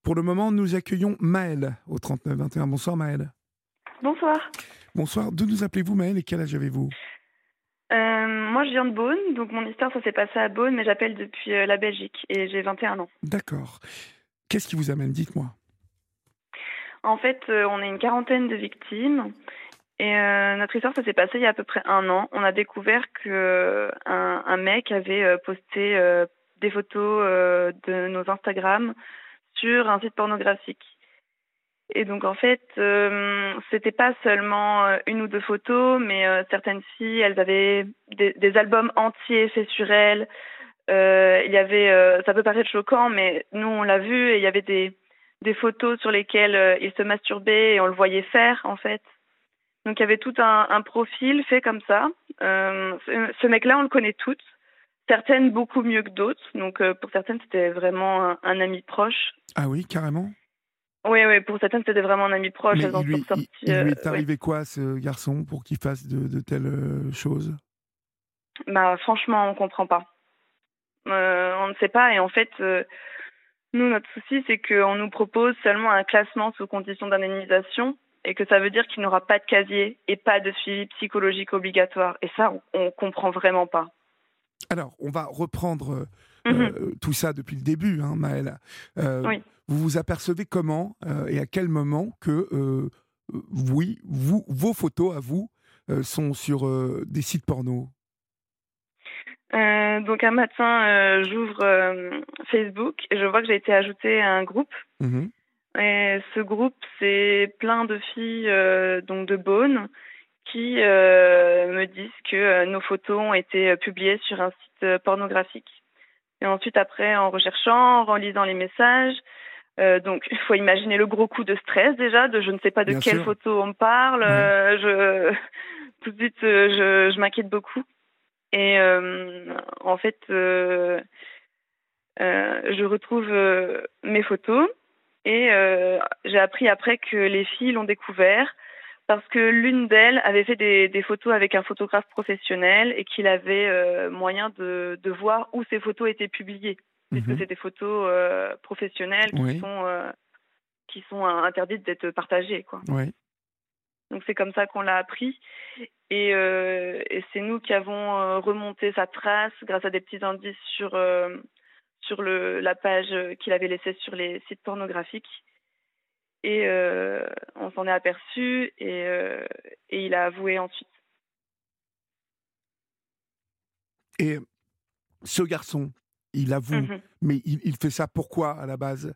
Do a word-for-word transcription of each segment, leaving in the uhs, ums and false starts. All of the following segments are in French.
Pour le moment, nous accueillons Maëlle au trente-neuf vingt et un. Bonsoir Maëlle. Bonsoir. Bonsoir. D'où nous appelez-vous Maëlle et quel âge avez-vous? Euh, moi, je viens de Beaune, donc mon histoire, ça s'est passé à Beaune, mais j'appelle depuis euh, la Belgique et j'ai vingt et un ans. D'accord. Qu'est-ce qui vous amène? Dites-moi. En fait, euh, on est une quarantaine de victimes et euh, notre histoire, ça s'est passé il y a à peu près un an. On a découvert que euh, un, un mec avait euh, posté euh, des photos euh, de nos Instagram sur un site pornographique. Et donc en fait, euh, c'était pas seulement euh, une ou deux photos, mais euh, certaines filles, elles avaient des, des albums entiers faits sur elles. Euh, il y avait, euh, ça peut paraître choquant, mais nous on l'a vu et il y avait des des photos sur lesquelles euh, il se masturbait et on le voyait faire en fait. Donc il y avait tout un, un profil fait comme ça. Euh, ce, ce mec-là, on le connaît toutes. Certaines beaucoup mieux que d'autres. Donc euh, pour certaines, c'était vraiment un, un ami proche. Ah oui, carrément. Oui, oui, pour certaines, c'était vraiment un ami proche. Mais Elles en il sont lui, il, ressorties. il Euh, lui est ouais. arrivé quoi à ce garçon pour qu'il fasse de, de telles euh, choses? Bah franchement, on comprend pas. Euh, on ne sait pas et en fait, euh, nous notre souci c'est qu'on nous propose seulement un classement sous condition d'indemnisation et que ça veut dire qu'il n'aura pas de casier et pas de suivi psychologique obligatoire. Et ça, on, on comprend vraiment pas. Alors, on va reprendre Mhm. euh, tout ça depuis le début, hein, Maëlle. Euh, Oui. vous vous apercevez comment euh, et à quel moment que, euh, euh, oui, vous, vos photos à vous euh, sont sur euh, des sites porno? Euh, donc un matin, euh, j'ouvre euh, Facebook et je vois que j'ai été ajoutée à un groupe. Mhm. Et ce groupe, c'est plein de filles euh, donc de Beaune qui euh, me disent que euh, nos photos ont été euh, publiées sur un site euh, pornographique. Et ensuite, après, en recherchant, en relisant les messages, euh, donc il faut imaginer le gros coup de stress déjà, de je ne sais pas de Bien quelle sûr, photo on me parle. oui. euh, je tout de suite, euh, je, je m'inquiète beaucoup. Et euh, en fait, euh, euh, je retrouve euh, mes photos et euh, j'ai appris après que les filles l'ont découvert parce que l'une d'elles avait fait des, des photos avec un photographe professionnel et qu'il avait euh, moyen de, de voir où ces photos étaient publiées, puisque Mhm. c'est des photos euh, professionnelles qui Oui, sont euh, qui sont euh, interdites d'être partagées, quoi. oui. Donc c'est comme ça qu'on l'a appris et, euh, et c'est nous qui avons euh, remonté sa trace grâce à des petits indices sur euh, sur le la page qu'il avait laissée sur les sites pornographiques. Et euh, on s'en est aperçu et, euh, et il a avoué ensuite. Et ce garçon, il avoue, Mhm. mais il, il fait ça pourquoi à la base?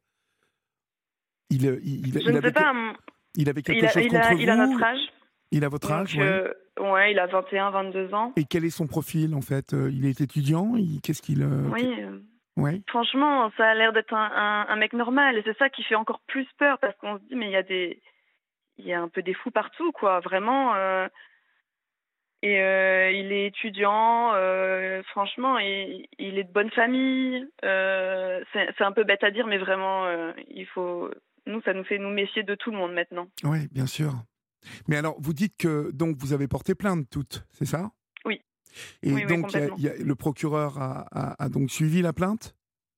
il, euh, il, il, Je il ne sais avait, que- pas, hum, il avait il quelque a, chose il a, contre il a notre vous? âge, Il a votre donc âge, oui. euh, ouais, il a vingt et un, vingt-deux ans. Et quel est son profil en fait? Euh, Il est étudiant? il, Qu'est-ce qu'il... euh, qu'est- Oui, euh, Ouais. franchement, ça a l'air d'être un, un, un mec normal et c'est ça qui fait encore plus peur parce qu'on se dit mais il y a des, il y a un peu des fous partout quoi, vraiment. Euh, et euh, il est étudiant, euh, franchement, il, il est de bonne famille. Euh, c'est, c'est un peu bête à dire, mais vraiment, euh, il faut. Nous, ça nous fait nous méfier de tout le monde maintenant. Oui, bien sûr. Mais alors, vous dites que donc vous avez porté plainte toutes, c'est ça? Oui, Et oui, oui, donc il y a- complètement. il y a- le procureur a, a- a donc suivi la plainte?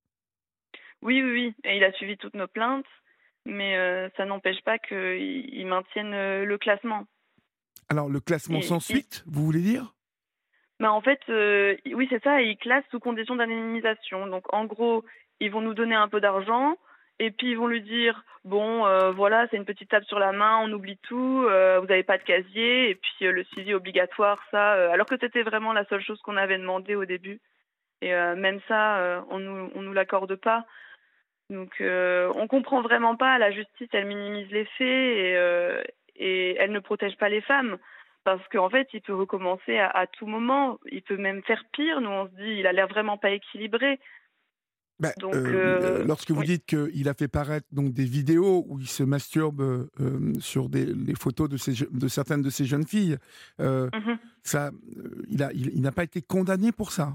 Oui, oui, oui. Et il a suivi toutes nos plaintes, mais euh, ça n'empêche pas qu'il il maintienne euh, le classement. Alors le classement Et, sans et- suite, vous voulez dire? bah, en fait, euh, oui, c'est ça, ils classent sous condition d'indemnisation. Donc, en gros, ils vont nous donner un peu d'argent, et puis ils vont lui dire, bon, euh, voilà, c'est une petite tape sur la main, on oublie tout, euh, vous n'avez pas de casier, et puis euh, le suivi obligatoire, ça, euh, alors que c'était vraiment la seule chose qu'on avait demandé au début. Et euh, même ça, euh, on nous, on nous l'accorde pas. Donc, euh, on comprend vraiment pas. La justice, elle minimise les faits et, euh, et elle ne protège pas les femmes. Parce qu'en fait, il peut recommencer à, à tout moment. Il peut même faire pire. Nous, on se dit, il a l'air vraiment pas équilibré. Ben, Donc, euh, euh, euh, lorsque vous oui. dites qu'il a fait paraître donc des vidéos où il se masturbe euh, euh, sur des, les photos de, ces, je- de certaines de ces jeunes filles, euh, Mhm. ça, euh, il a, il, il n'a pas été condamné pour ça.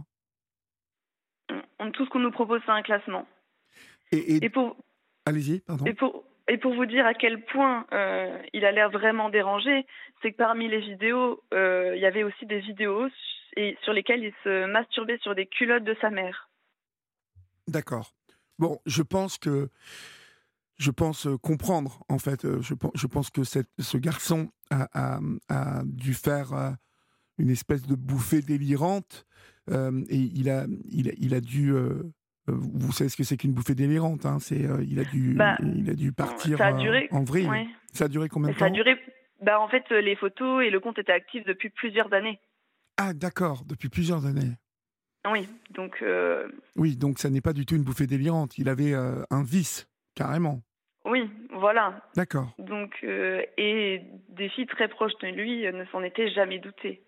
On- Tout ce qu'on nous propose, c'est un classement. Et, et Et pour, allez-y, et pardon. pour, et pour vous dire à quel point euh, il a l'air vraiment dérangé, c'est que parmi les vidéos, euh, il y avait aussi des vidéos et, sur lesquelles il se masturbait sur des culottes de sa mère. D'accord. Bon, je pense que je pense euh, comprendre, en fait. Euh, Je, pen- je pense que cette- ce garçon a, a- a dû faire euh, une espèce de bouffée délirante euh, et il a, il a, il a dû. Euh, euh, vous savez ce que c'est qu'une bouffée délirante, hein, c'est, euh, il, a dû, Bah, il a dû on- partir ça a euh, duré, en vrille. ouais. Ça a duré combien Et de ça a temps? duré, bah en fait, euh, les photos et le compte étaient actifs depuis plusieurs années. Ah, d'accord, depuis plusieurs années. Oui, donc euh, Oui, donc ça n'est pas du tout une bouffée délirante. Il avait euh, un vice, carrément. oui, voilà. D'accord. Donc euh, et des filles très proches de lui euh, ne s'en étaient jamais doutées.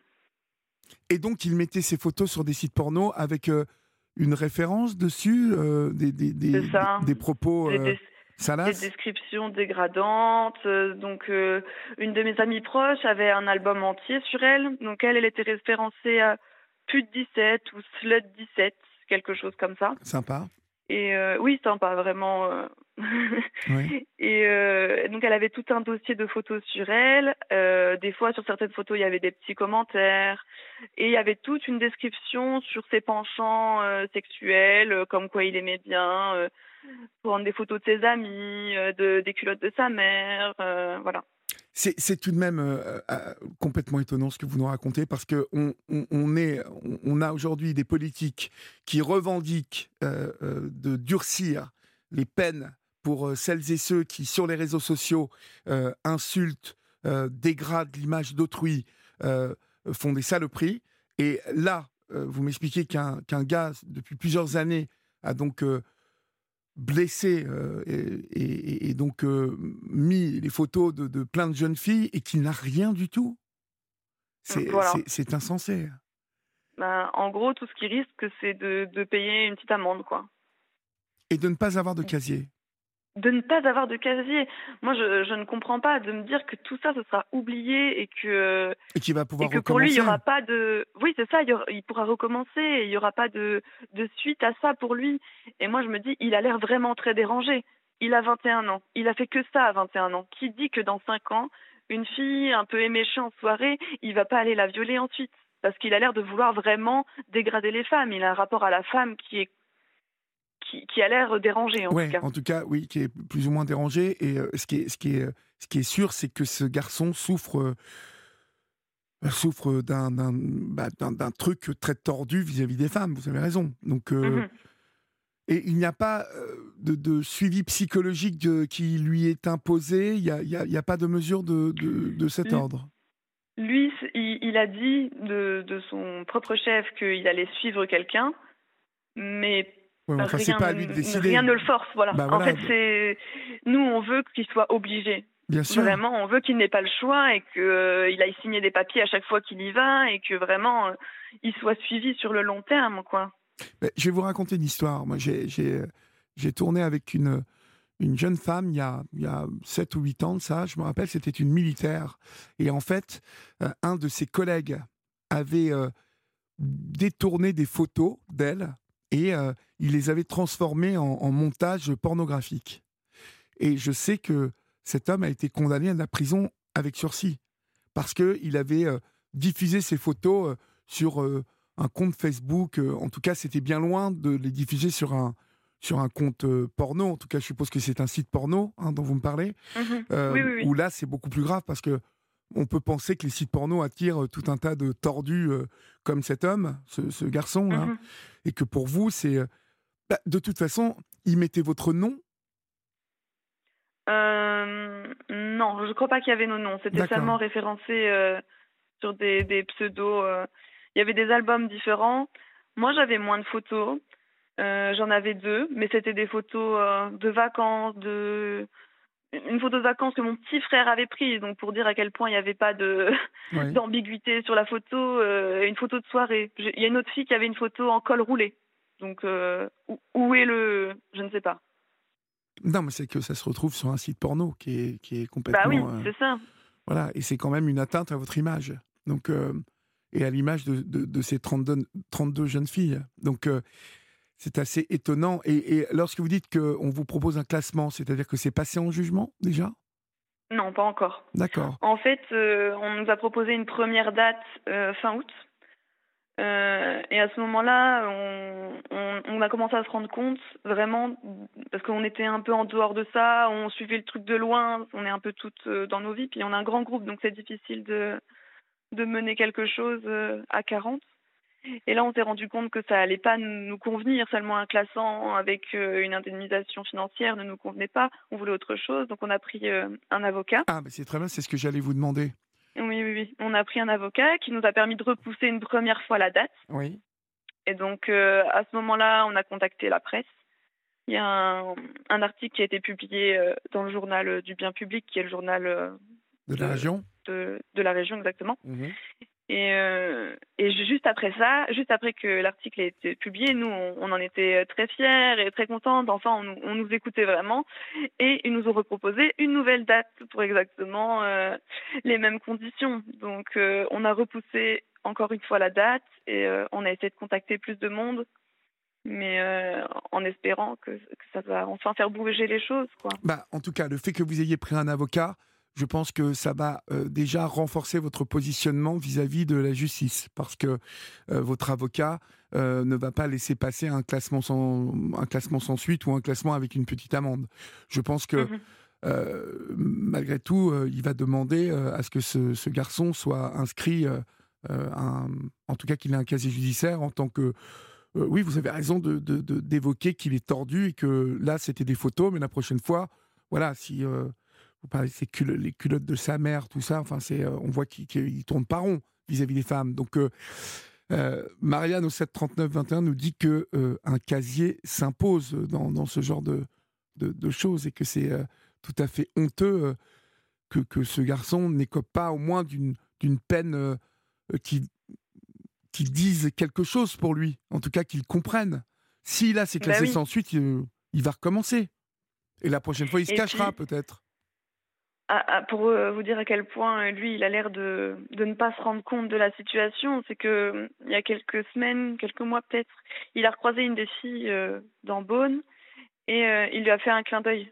Et donc, il mettait ses photos sur des sites porno avec euh, une référence dessus, euh, des, des, C'est des, des- ça. des propos Des, euh, des, des salaces. descriptions dégradantes. euh, Donc euh, une de mes amies proches avait un album entier sur elle. Donc elle, elle était référencée à plus de dix-sept ou Slut dix-sept, quelque chose comme ça. Sympa. Et euh, oui, sympa, vraiment. euh. Oui. Et euh, donc, elle avait tout un dossier de photos sur elle. Euh, des fois, sur certaines photos, il y avait des petits commentaires. Et il y avait toute une description sur ses penchants euh, sexuels, euh, comme quoi il aimait bien euh, prendre des photos de ses amis, euh, de, des culottes de sa mère. Euh, voilà. C'est, c'est tout de même euh, euh, complètement étonnant ce que vous nous racontez parce que on, on, on est, on, on a aujourd'hui des politiques qui revendiquent euh, euh, de durcir les peines pour euh, celles et ceux qui, sur les réseaux sociaux, euh, insultent, euh, dégradent l'image d'autrui, euh, font des saloperies. Et là, euh, vous m'expliquez qu'un, qu'un gars, depuis plusieurs années, a donc euh, blessé euh, et, et- et donc euh, mis les photos de, de plein de jeunes filles et qui n'a rien du tout. C'est, Voilà. c'est, c'est insensé. Ben, en gros, tout ce qui risque, c'est de, de payer une petite amende, quoi. Et de ne pas avoir de casier. De ne pas avoir de casier. Moi, je, je ne comprends pas de me dire que tout ça, ce sera oublié et que Et qui va et pouvoir que pour lui, il y recommencer. aura pas de. Oui, c'est ça. Il, y aura- il pourra recommencer. Et il y aura pas de de suite à ça pour lui. Et moi, je me dis, il a l'air vraiment très dérangé. Il a vingt et un ans. Il a fait que ça à vingt et un ans. Qui dit que dans cinq ans, une fille un peu éméchée en soirée, il va pas aller la violer ensuite? Parce qu'il a l'air de vouloir vraiment dégrader les femmes. Il a un rapport à la femme qui est qui, qui a l'air dérangé en tout Ouais, cas. en tout cas, oui, qui est plus ou moins dérangé. Et euh, ce, qui est, ce, qui est, euh, ce qui est sûr, c'est que ce garçon souffre, euh, souffre d'un, d'un, bah, d'un, d'un truc très tordu vis-à-vis des femmes. Vous avez raison. Donc, euh, Mhm. et il n'y a pas euh, de, de suivi psychologique de- qui lui est imposé. Il n'y a, il y a, il y a pas de mesure de, de, de cet Lui, ordre. lui, c- il, il a dit de, de son propre chef qu'il allait suivre quelqu'un, mais Ouais, mais enfin, c'est rien, pas à lui de ne- décider. rien ne le force. Voilà. Bah En voilà, fait, de- c'est nous, on veut qu'il soit obligé. bien sûr. Vraiment, on veut qu'il n'ait pas le choix et qu'il aille signer des papiers à chaque fois qu'il y va et que vraiment euh, il soit suivi sur le long terme, quoi. Mais je vais vous raconter une histoire. Moi, j'ai, j'ai, j'ai tourné avec une, une jeune femme il y a, il y a sept ou huit ans de ça. Je me rappelle, c'était une militaire. Et en fait, euh, un de ses collègues avait euh, détourné des photos d'elle et euh, il les avait transformées en, en montage pornographique. Et je sais que cet homme a été condamné à la prison avec sursis parce qu'il avait euh, diffusé ces photos euh, sur euh, un compte Facebook. Euh, en tout cas, c'était bien loin de les diffuser sur un, sur un compte euh, porno. En tout cas, je suppose que c'est un site porno hein, dont vous me parlez. Mhm. Euh, Oui, oui, oui. où là, c'est beaucoup plus grave parce que on peut penser que les sites porno attirent euh, tout un tas de tordus euh, comme cet homme, ce, ce garçon, là, Mhm. et que pour vous, c'est... euh, bah, de toute façon, il mettait votre nom. Euh, non, je crois pas qu'il y avait nos noms. C'était D'accord. seulement référencé euh, sur des, des pseudos. euh. Il y avait des albums différents. Moi, j'avais moins de photos. Euh, j'en avais deux, mais c'était des photos euh, de vacances, de une photo de vacances que mon petit frère avait prise, donc pour dire à quel point il n'y avait pas de Oui. d'ambiguïté sur la photo, euh, une photo de soirée. J'ai- Il y a une autre fille qui avait une photo en col roulé. Donc euh, où, où est le, je ne sais pas. Non, mais c'est que ça se retrouve sur un site porno qui est, qui est Bah oui, complètement... euh, c'est ça. voilà, et c'est quand même une atteinte à votre image. Donc, euh, et à l'image de, de, de ces trente-deux, trente-deux jeunes filles. Donc, euh, c'est assez étonnant. Et, et lorsque vous dites qu'on vous propose un classement, c'est-à-dire que c'est passé en jugement, déjà? Non, pas encore. D'accord. En fait, euh, on nous a proposé une première date euh, fin août. Heu et à ce moment-là, on on on a commencé à se rendre compte vraiment, parce qu'on était un peu en dehors de ça, on suivait le truc de loin, on est un peu toutes, heu, dans nos vies, puis on a un grand groupe, donc c'est difficile de de mener quelque chose, heu, à quarante. Et là, on s'est rendu compte que ça allait pas nous convenir, seulement un classant avec, heu, une indemnisation financière ne nous convenait pas. On voulait autre chose, donc on a pris, heu, un avocat. Ah, bah, c'est très bien, c'est ce que j'allais vous demander. Oui, oui, oui. On a pris un avocat qui nous a permis de repousser une première fois la date Oui. et donc heu, à ce moment-là, on a contacté la presse. Il y a un un article qui a été publié, heu, dans le journal, heu, du bien public, qui est le journal, heu, De la de région? de de la région exactement. Mmh. Et heu et juste après ça, juste après que l'article ait été publié, nous, on on en était très fiers et très contentes. Enfin, on nous on nous écoutait vraiment et ils nous ont reproposé une nouvelle date pour exactement, heu, les mêmes conditions. Donc heu, on a repoussé encore une fois la date et heu, on a essayé de contacter plus de monde, mais heu, en espérant que que ça va enfin faire bouger les choses, quoi. Bah, en tout cas, le fait que vous ayez pris un avocat, je pense que ça va, heu, déjà renforcer votre positionnement vis-à-vis de la justice. Parce que, heu, votre avocat, heu, ne va pas laisser passer un classement sans un classement sans suite ou un classement avec une petite amende. Je pense que, Mmh. heu, malgré tout, heu, il va demander, heu, à ce que ce ce garçon soit inscrit, heu heu, un en tout cas qu'il ait un casier judiciaire en tant que. Heu, oui, vous avez raison de de de d'évoquer qu'il est tordu et que là, c'était des photos, mais la prochaine fois, voilà, si, heu, vous parlez de ses culo les culottes de sa mère, tout ça, enfin, c'est, heu, on voit qu'il qu'il tourne pas rond vis-à-vis des femmes. Donc, heu heu, Marianne au sept trente-neuf vingt et un nous dit que, heu, un casier s'impose dans dans ce genre de de de choses et que c'est, heu, tout à fait honteux, heu, que que ce garçon n'écope pas au moins d'une d'une peine, heu heu, qui qu'ils disent quelque chose pour lui, en tout cas qu'ils comprennent. S'il a ses Bah classés oui. sans suite, heu, il va recommencer et la prochaine fois, il se Et cachera puis peut-être. Ah ah, pour, heu, vous dire à quel point, heu, lui, il a l'air de de ne pas se rendre compte de la situation, c'est que, mmh, il y a quelques semaines, quelques mois peut-être, il a recroisé une des filles, heu, dans Beaune et heu, il lui a fait un clin d'œil.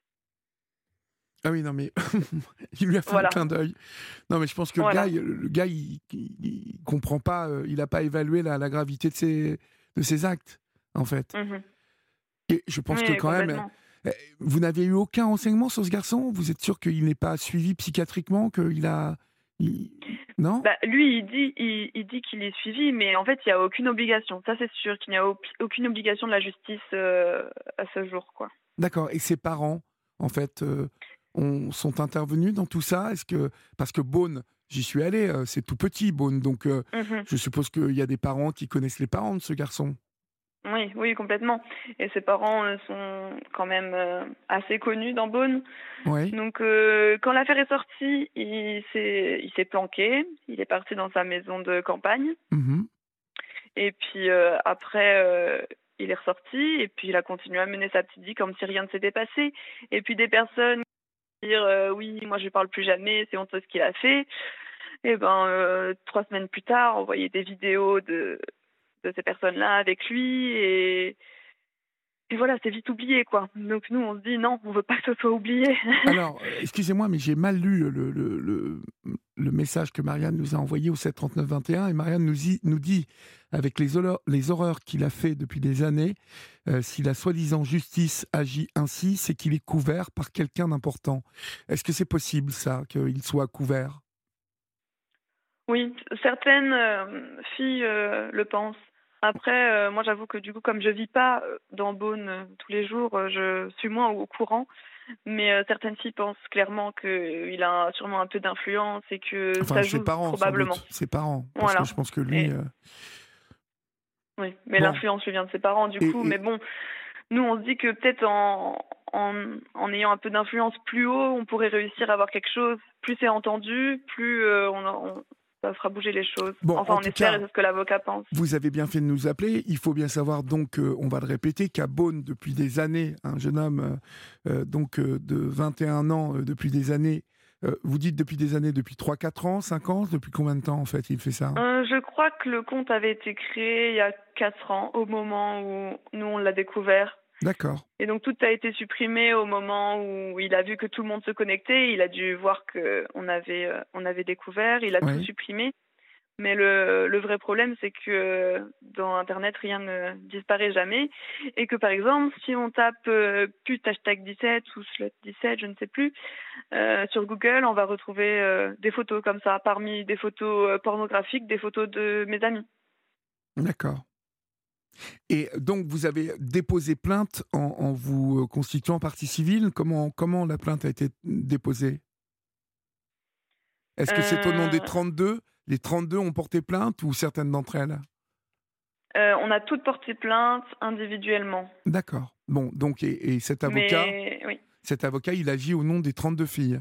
Ah oui, non mais il lui a fait un Voilà, clin d'œil. Non mais je pense que le gars, voilà. il le gars, il il il comprend pas, heu, il a pas évalué la la gravité de ses de ses actes, en fait. Mmh. Et je pense que Oui, quand même, heu complètement. heu, vous n'avez eu aucun renseignement sur ce garçon? Vous êtes sûr qu'il n'est pas suivi psychiatriquement, qu'il a il non? Bah, lui, il dit il il dit qu'il est suivi, mais en fait, il y a aucune obligation. Ça, c'est sûr qu'il n'y a auc aucune obligation de la justice, heu, à ce jour, quoi. D'accord, et ses parents, en fait, heu, ont sont intervenus dans tout ça? Est-ce que parce que Beaune, j'y suis allé, heu, c'est tout petit Beaune, donc heu, Mmh. je suppose qu'il y a des parents qui connaissent les parents de ce garçon? Oui, oui, complètement et ses parents, heu, sont quand même, heu, assez connus dans Beaune. Oui? Donc heu, quand l'affaire est sortie, il s'est il s'est planqué. Il est parti dans sa maison de campagne Mmh. et puis, heu, après, heu, il est ressorti et puis il a continué à mener sa petite vie comme si rien ne s'était passé et puis des personnes dire, heu: «Oui, moi je lui parle plus jamais, c'est honteux ce qu'il a fait» et ben, heu, trois semaines plus tard, on voyait des vidéos de de ces personnes-là avec lui et et voilà, c'est vite oublié, quoi. Donc nous, on se dit: «Non, on veut pas que ce soit oublié». Alors, heu, excusez-moi, mais j'ai mal lu le le le, mmh, le message que Marianne nous a envoyé au sept trente-neuf vingt et un et Marianne nous dit nous dit avec les horreurs les horreurs qu'il a fait depuis des années, heu, si la soi-disant justice agit ainsi, c'est qu'il est couvert par quelqu'un d'important. Est-ce que c'est possible ça, qu'il soit couvert? Oui, certaines, hem, filles, heu, le pensent. Après, heu, moi, j'avoue que du coup, comme je vis pas, heu, dans Beaune, heu, tous les jours, heu, je suis moins au courant. Mais, heu, certaines filles pensent clairement qu'il a sûrement un peu d'influence et que Enfin, ça ses joue parents sans probablement. doute, ses parents, parce que Voilà je pense que lui, et heu oui, mais bon l'influence lui vient de ses parents du coup. et Mais et bon, nous, on se dit que peut-être en en en ayant un peu d'influence plus haut, on pourrait réussir à avoir quelque chose. Plus c'est entendu, plus, heu, on on ça fera bouger les choses. bon, Enfin, en on tout espère et cas, c'est ce que l'avocat pense. vous avez bien fait de nous appeler. Il faut bien savoir donc, heu, on va le répéter, qu'à Beaune, depuis des années, un jeune homme, heu heu, donc heu, de vingt et un ans, heu, depuis des années, heu, vous dites depuis des années, depuis trois quatre ans, cinq ans? Depuis combien de temps, en fait, il fait ça? Heu, je crois que le compte avait été créé il y a quatre ans, au moment où nous, on l'a découvert D'accord. et donc tout a été supprimé au moment où il a vu que tout le monde se connectait. Il a dû voir qu'on avait, heu, on avait découvert, il a tout Oui. supprimé Mais le, le vrai problème, c'est que euh, dans Internet, rien ne disparaît jamais. Et que par exemple, si on tape euh, pute hashtag dix-sept ou slut dix-sept, je ne sais plus, euh, sur Google, on va retrouver euh, des photos comme ça, parmi des photos euh, pornographiques, des photos de mes amis. D'accord. Et donc, vous avez déposé plainte en, en vous euh, constituant partie civile. Comment, comment la plainte a été déposée? Est-ce que c'est au nom des Euh, trente-deux? Les trente-deux ont porté plainte ou certaines d'entre elles? euh, on a toutes porté plainte individuellement. D'accord. Bon, donc, et, et cet avocat, Mais oui, cet avocat, il agit au nom des trente-deux filles.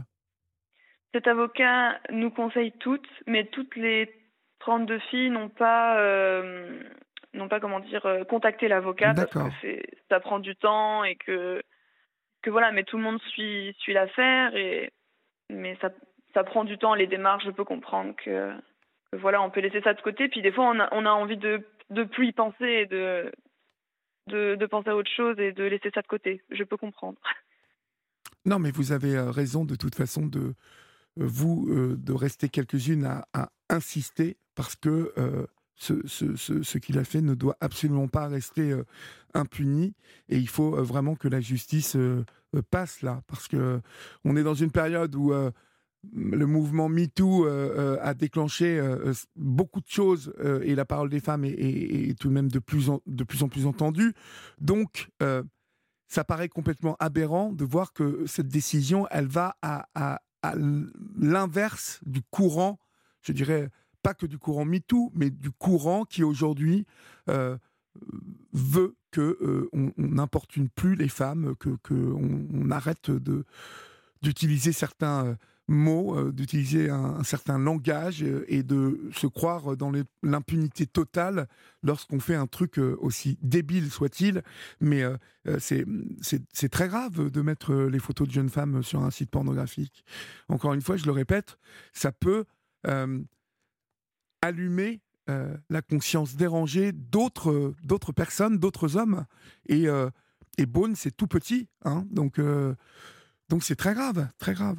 cet avocat nous conseille toutes, mais toutes les trente-deux filles n'ont pas, euh, n'ont pas comment dire, euh, contacté l'avocat parce que D'accord. c'est, ça prend du temps et que, que voilà, mais tout le monde suit, suit l'affaire et mais ça, ça prend du temps les démarches. Je peux comprendre que, que voilà, on peut laisser ça de côté. Puis des fois, on a, on a envie de de plus y penser et de, de de penser à autre chose et de laisser ça de côté. Je peux comprendre. Non, mais vous avez euh, raison de toute façon de euh, vous euh, de rester quelques-unes à, à insister parce que euh, ce, ce, ce, ce qu'il a fait ne doit absolument pas rester euh, impuni et il faut euh, vraiment que la justice euh, euh, passe là parce que euh, on est dans une période où euh, le mouvement MeToo euh, euh, a déclenché euh, beaucoup de choses euh, et la parole des femmes est, est- est tout de même de plus en, de plus en plus entendue. Donc, euh, ça paraît complètement aberrant de voir que cette décision, elle va à, à- à l'inverse du courant, je dirais pas que du courant MeToo, mais du courant qui aujourd'hui euh, veut que euh, on, on n'importune plus les femmes, que, que on, on arrête de d'utiliser certains euh, mots, euh, d'utiliser un, un certain langage euh, et de se croire dans les- l'impunité totale lorsqu'on fait un truc euh, aussi débile soit-il. Mais euh, euh, c'est c'est- c'est très grave de mettre euh, les photos de jeunes femmes sur un site pornographique. Encore une fois, je le répète, ça peut euh, allumer euh, la conscience dérangée d'autres euh, d'autres personnes, d'autres hommes. Et, euh, et Beaune, c'est tout petit, hein, donc euh, donc c'est très grave, très grave.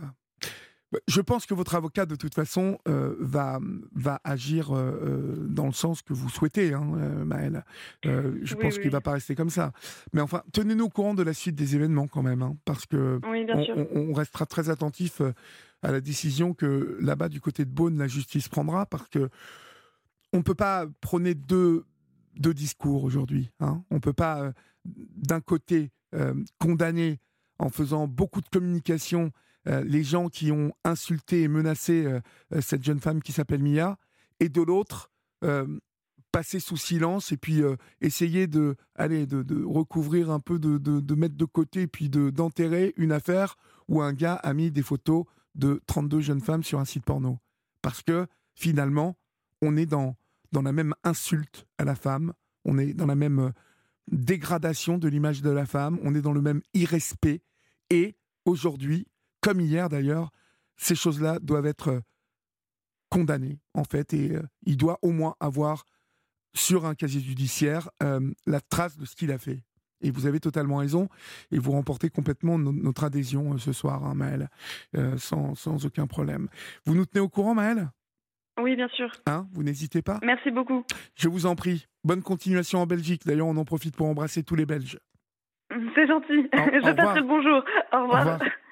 Je pense que votre avocat, de toute façon, euh, va, va agir euh, euh, dans le sens que vous souhaitez, hein, euh, Maëlle. Euh, je Oui, pense qu'il ne oui, va pas rester comme ça. Mais enfin, tenez-nous au courant de la suite des événements quand même, hein, parce que oui, bien on, sûr. on- on restera très attentif euh, à la décision que là-bas, du côté de Beaune, la justice prendra, parce que on ne peut pas prôner deux, deux discours aujourd'hui. Hein. On ne peut pas, euh, d'un côté, euh, condamner en faisant beaucoup de communication euh, les gens qui ont insulté et menacé euh, euh, cette jeune femme qui s'appelle Mia, et de l'autre, euh, passer sous silence et puis euh, essayer de, allez, de, de recouvrir un peu, de, de, de mettre de côté, puis de, d'enterrer une affaire où un gars a mis des photos de trente-deux jeunes femmes sur un site porno. Parce que, finalement, on est dans, dans la même insulte à la femme, on est dans la même euh, dégradation de l'image de la femme, on est dans le même irrespect. Et aujourd'hui, comme hier d'ailleurs, ces choses-là doivent être euh, condamnées, en fait, et euh, il doit au moins avoir sur un casier judiciaire euh, la trace de ce qu'il a fait. Et vous avez totalement raison, et vous remportez complètement no- notre adhésion euh, ce soir, hein, Maëlle, euh, sans, sans aucun problème. Vous nous tenez au courant, Maëlle? Oui, bien sûr. Hein, vous n'hésitez pas. Merci beaucoup. Je vous en prie. Bonne continuation en Belgique. D'ailleurs, on en profite pour embrasser tous les Belges. C'est gentil. Au, au Je revoir. passerai le bonjour. Au Au revoir. revoir.